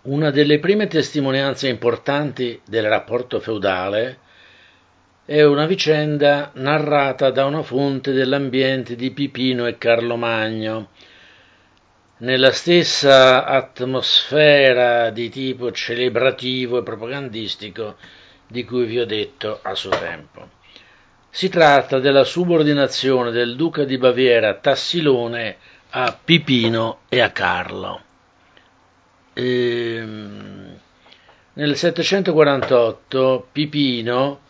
Una delle prime testimonianze importanti del rapporto feudale è una vicenda narrata da una fonte dell'ambiente di Pipino e Carlomagno, nella stessa atmosfera di tipo celebrativo e propagandistico di cui vi ho detto a suo tempo. Si tratta della subordinazione del duca di Baviera Tassilone a Pipino e a Carlo. Nel 748 Pipino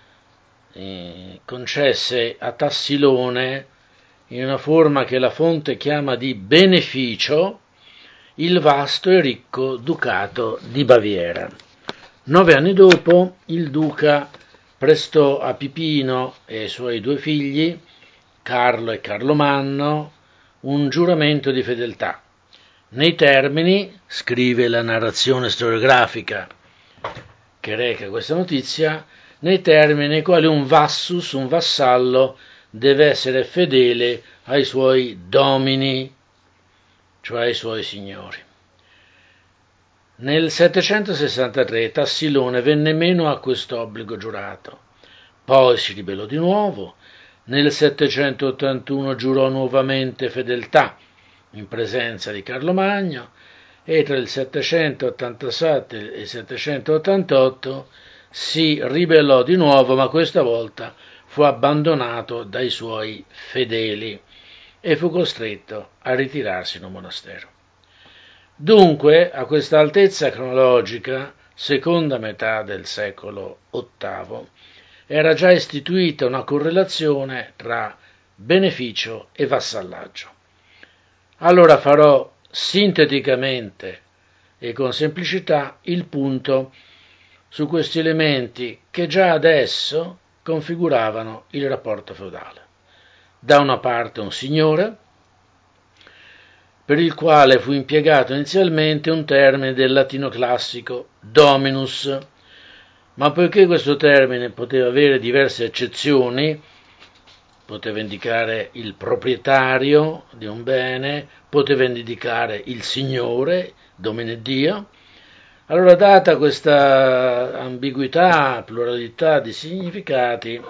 concesse a Tassilone, in una forma che la fonte chiama di beneficio, il vasto e ricco ducato di Baviera. 9 anni dopo il duca prestò a Pipino e ai suoi 2 figli, Carlo e Carlomanno, un giuramento di fedeltà. Nei termini, scrive la narrazione storiografica che reca questa notizia, nei termini nei quali un vassus, un vassallo, deve essere fedele ai suoi domini, cioè ai suoi signori. Nel 763 Tassilone venne meno a quest'obbligo giurato, poi si ribellò di nuovo, nel 781 giurò nuovamente fedeltà in presenza di Carlomagno e tra il 787 e il 788 si ribellò di nuovo, ma questa volta fu abbandonato dai suoi fedeli e fu costretto a ritirarsi in un monastero. Dunque, a questa altezza cronologica, seconda metà del secolo VIII, era già istituita una correlazione tra beneficio e vassallaggio. Allora farò sinteticamente e con semplicità il punto su questi elementi che già adesso configuravano il rapporto feudale. Da una parte un signore, per il quale fu impiegato inizialmente un termine del latino classico dominus, ma poiché questo termine poteva avere diverse accezioni, poteva indicare il proprietario di un bene, poteva indicare il signore, domine Dio. Allora, data questa ambiguità, pluralità di significati,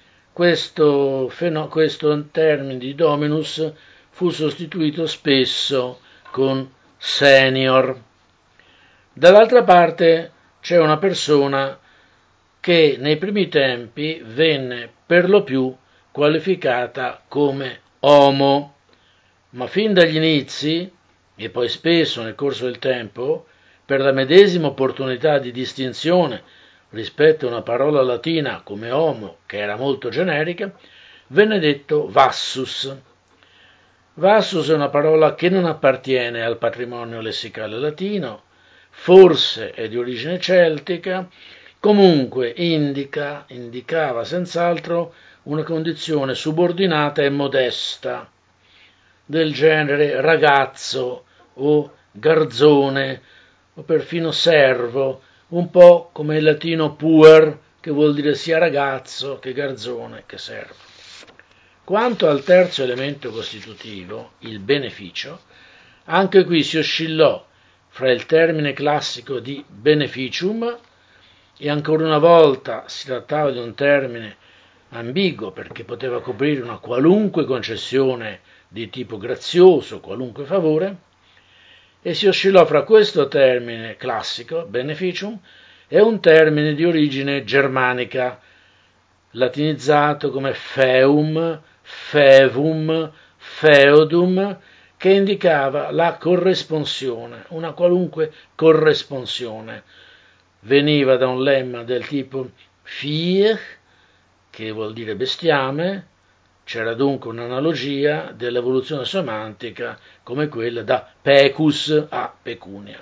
questo termine di dominus fu sostituito spesso con senior. Dall'altra parte c'è una persona che nei primi tempi venne per lo più qualificata come homo, ma fin dagli inizi, e poi spesso nel corso del tempo, per la medesima opportunità di distinzione rispetto a una parola latina come homo, che era molto generica, venne detto vassus. Vassus è una parola che non appartiene al patrimonio lessicale latino, forse è di origine celtica, comunque indicava senz'altro una condizione subordinata e modesta, del genere ragazzo o garzone o perfino servo, un po' come il latino puer, che vuol dire sia ragazzo che garzone che servo. Quanto al terzo elemento costitutivo, il beneficio, anche qui si oscillò fra il termine classico di beneficium, e ancora una volta si trattava di un termine ambiguo perché poteva coprire una qualunque concessione di tipo grazioso, qualunque favore, e si oscillò fra questo termine classico, beneficium, e un termine di origine germanica, latinizzato come feum, fevum, feodum, che indicava la corresponsione, una qualunque corresponsione. Veniva da un lemma del tipo fier, che vuol dire bestiame, c'era dunque un'analogia dell'evoluzione semantica come quella da pecus a pecunia.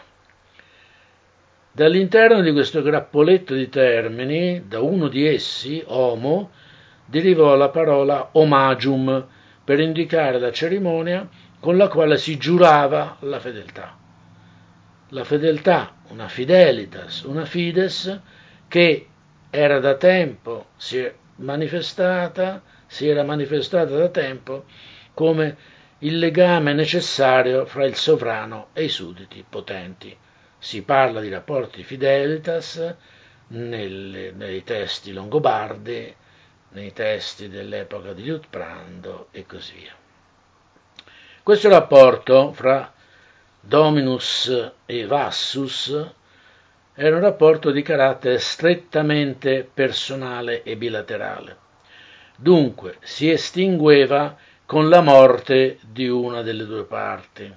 Dall'interno di questo grappoletto di termini, da uno di essi, homo, derivò la parola homagium per indicare la cerimonia con la quale si giurava la fedeltà. La fedeltà, una fidelitas, una fides, che era da tempo, si era manifestata da tempo come il legame necessario fra il sovrano e i sudditi potenti. si parla di rapporti fidelitas nei testi longobardi, nei testi dell'epoca di Liutprando e così via. Questo rapporto fra Dominus e Vassus era un rapporto di carattere strettamente personale e bilaterale. Dunque si estingueva con la morte di una delle due parti.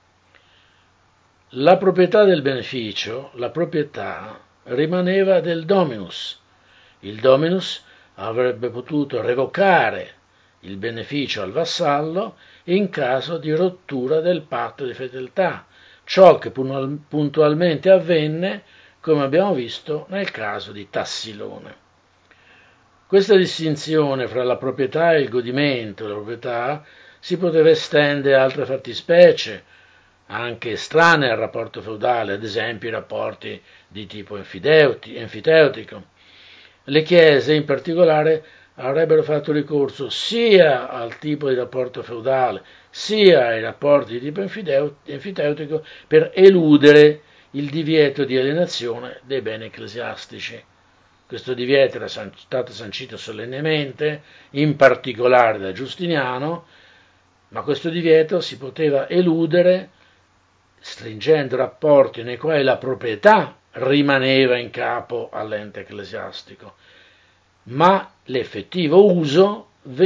La proprietà del beneficio, la proprietà, rimaneva del Dominus. Il Dominus avrebbe potuto revocare il beneficio al vassallo in caso di rottura del patto di fedeltà, ciò che puntualmente avvenne, come abbiamo visto nel caso di Tassilone. Questa distinzione fra la proprietà e il godimento della proprietà si poteva estendere a altre fattispecie, anche estranee al rapporto feudale, ad esempio i rapporti di tipo enfiteutico. Le chiese, in particolare, avrebbero fatto ricorso sia al tipo di rapporto feudale, sia ai rapporti di tipo enfiteutico per eludere il divieto di alienazione dei beni ecclesiastici. Questo divieto era stato sancito solennemente, in particolare da Giustiniano, ma questo divieto si poteva eludere stringendo rapporti nei quali la proprietà rimaneva in capo all'ente ecclesiastico, ma l'effettivo uso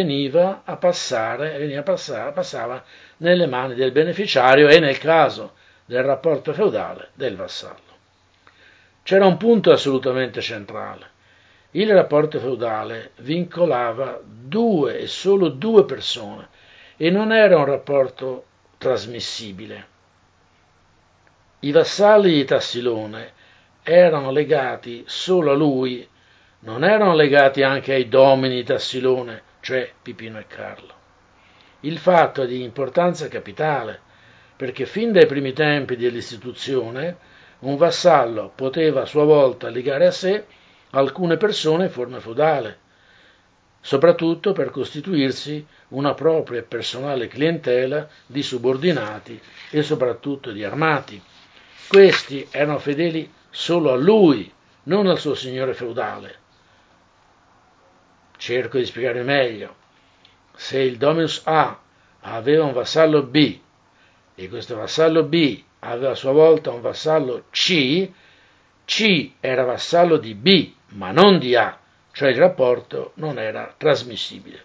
passava nelle mani del beneficiario e, nel caso del rapporto feudale, del vassallo. C'era un punto assolutamente centrale. Il rapporto feudale vincolava due e solo due persone e non era un rapporto trasmissibile. I vassalli di Tassilone erano legati solo a lui, non erano legati anche ai domini di Tassilone, cioè Pipino e Carlo. Il fatto è di importanza capitale, perché fin dai primi tempi dell'istituzione un vassallo poteva a sua volta legare a sé alcune persone in forma feudale, soprattutto per costituirsi una propria e personale clientela di subordinati e soprattutto di armati. Questi erano fedeli solo a lui, non al suo signore feudale. Cerco di spiegare meglio. Se il Dominus A aveva un vassallo B e questo vassallo B aveva a sua volta un vassallo C, C era vassallo di B, ma non di A, cioè il rapporto non era trasmissibile.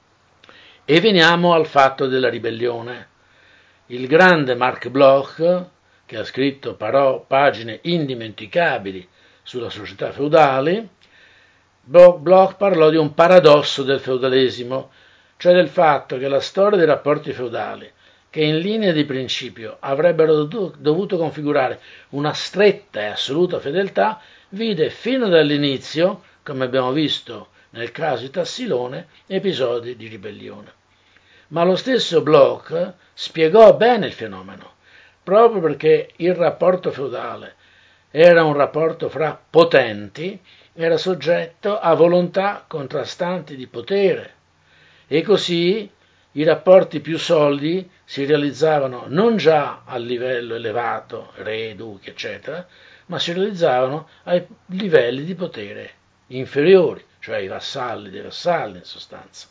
E veniamo al fatto della ribellione. Il grande Marc Bloch, che ha scritto pagine indimenticabili sulla società feudale, Bloch parlò di un paradosso del feudalesimo, cioè del fatto che la storia dei rapporti feudali, che in linea di principio avrebbero dovuto configurare una stretta e assoluta fedeltà, vide fino dall'inizio, come abbiamo visto nel caso di Tassilone, episodi di ribellione. Ma lo stesso Bloch spiegò bene il fenomeno, proprio perché il rapporto feudale era un rapporto fra potenti, era soggetto a volontà contrastanti di potere, e così i rapporti più solidi si realizzavano non già a livello elevato, re, duchi, eccetera, ma si realizzavano ai livelli di potere inferiori, cioè i vassalli dei vassalli in sostanza.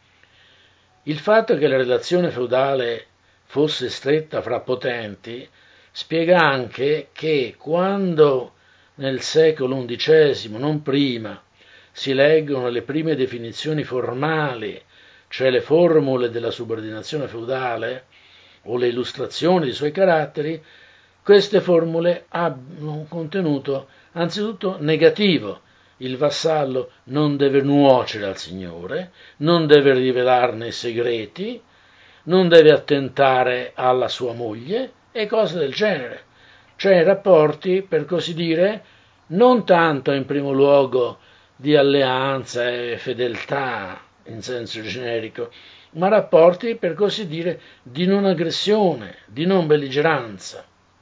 Il fatto che la relazione feudale fosse stretta fra potenti spiega anche che quando nel secolo XI, non prima, si leggono le prime definizioni formali, cioè le formule della subordinazione feudale o le illustrazioni dei suoi caratteri, queste formule hanno un contenuto anzitutto negativo. Il vassallo non deve nuocere al signore, non deve rivelarne i segreti, non deve attentare alla sua moglie e cose del genere. Cioè rapporti, per così dire, non tanto in primo luogo di alleanza e fedeltà in senso generico, ma rapporti, per così dire, di non aggressione, di non belligeranza.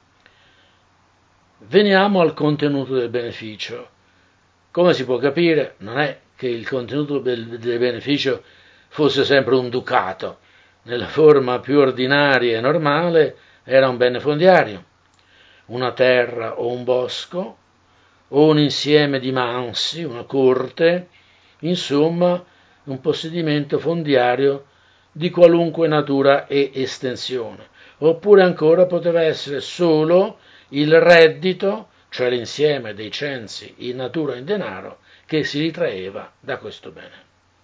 Veniamo al contenuto del beneficio. Come si può capire, non è che il contenuto del beneficio fosse sempre un ducato. Nella forma più ordinaria e normale era un bene fondiario. una terra o un bosco, o un insieme di mansi, una corte, insomma un possedimento fondiario di qualunque natura e estensione, oppure ancora poteva essere solo il reddito, cioè l'insieme dei censi in natura e in denaro, che si ritraeva da questo bene.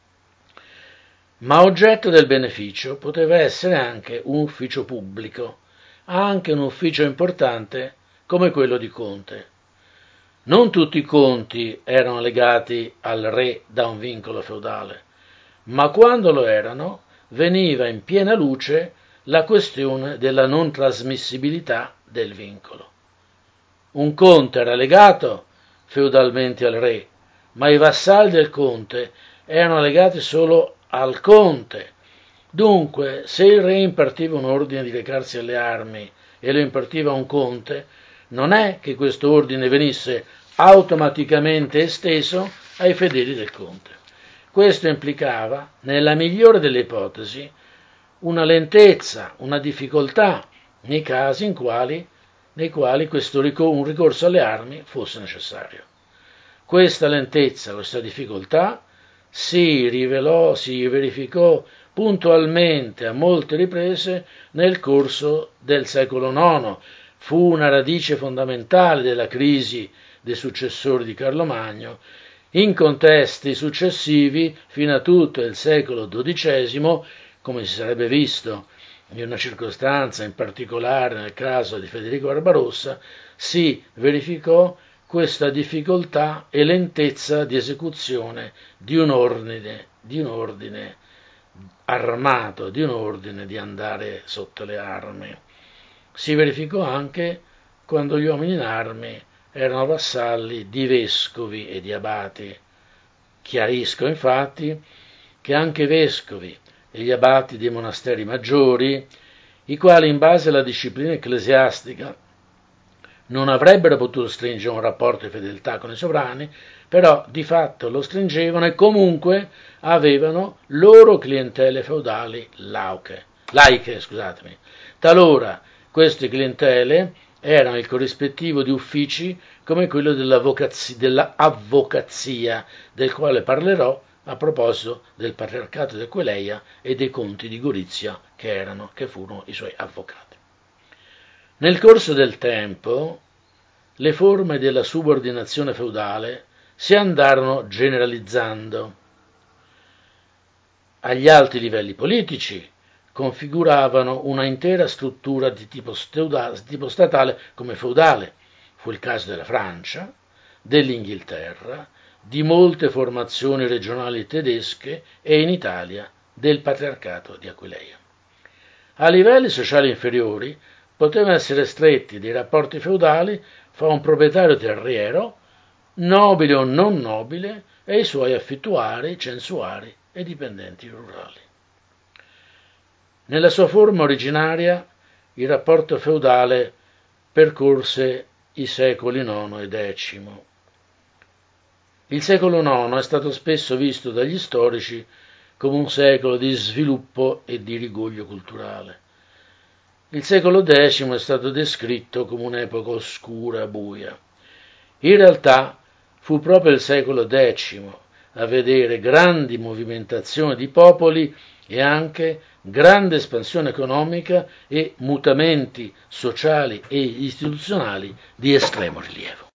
Ma oggetto del beneficio poteva essere anche un ufficio pubblico, anche un ufficio importante come quello di conte. Non tutti i conti erano legati al re da un vincolo feudale, ma quando lo erano veniva in piena luce la questione della non trasmissibilità del vincolo. Un conte era legato feudalmente al re, ma i vassalli del conte erano legati solo al conte. Dunque, se il re impartiva un ordine di recarsi alle armi e lo impartiva un conte, non è che questo ordine venisse automaticamente esteso ai fedeli del conte. Questo implicava, nella migliore delle ipotesi, una lentezza, una difficoltà nei casi nei quali un ricorso alle armi fosse necessario. Questa lentezza, questa difficoltà si verificò puntualmente a molte riprese nel corso del secolo IX. Fu una radice fondamentale della crisi dei successori di Carlo Magno. In contesti successivi, fino a tutto il secolo XII, come si sarebbe visto in una circostanza in particolare nel caso di Federico Barbarossa, si verificò questa difficoltà e lentezza di esecuzione di un ordine armato, di un ordine di andare sotto le armi. Si verificò anche quando gli uomini in armi erano vassalli di vescovi e di abati. Chiarisco infatti che anche i vescovi e gli abati dei monasteri maggiori, i quali in base alla disciplina ecclesiastica non avrebbero potuto stringere un rapporto di fedeltà con i sovrani, però di fatto lo stringevano e comunque avevano loro clientele feudali laiche. Talora queste clientele erano il corrispettivo di uffici come quello dell'avvocazia, del quale parlerò a proposito del patriarcato di Aquileia e dei conti di Gorizia che furono i suoi avvocati. Nel corso del tempo le forme della subordinazione feudale si andarono generalizzando. Agli alti livelli politici configuravano una intera struttura di tipo statale come feudale. Fu il caso della Francia, dell'Inghilterra, di molte formazioni regionali tedesche e in Italia del patriarcato di Aquileia. A livelli sociali inferiori potevano essere stretti dei rapporti feudali fra un proprietario terriero, nobile o non nobile, e i suoi affittuari, censuari e dipendenti rurali. Nella sua forma originaria il rapporto feudale percorse i secoli IX e X. Il secolo IX è stato spesso visto dagli storici come un secolo di sviluppo e di rigoglio culturale. Il secolo X è stato descritto come un'epoca oscura e buia. In realtà fu proprio il secolo X a vedere grandi movimentazioni di popoli e anche grande espansione economica e mutamenti sociali e istituzionali di estremo rilievo.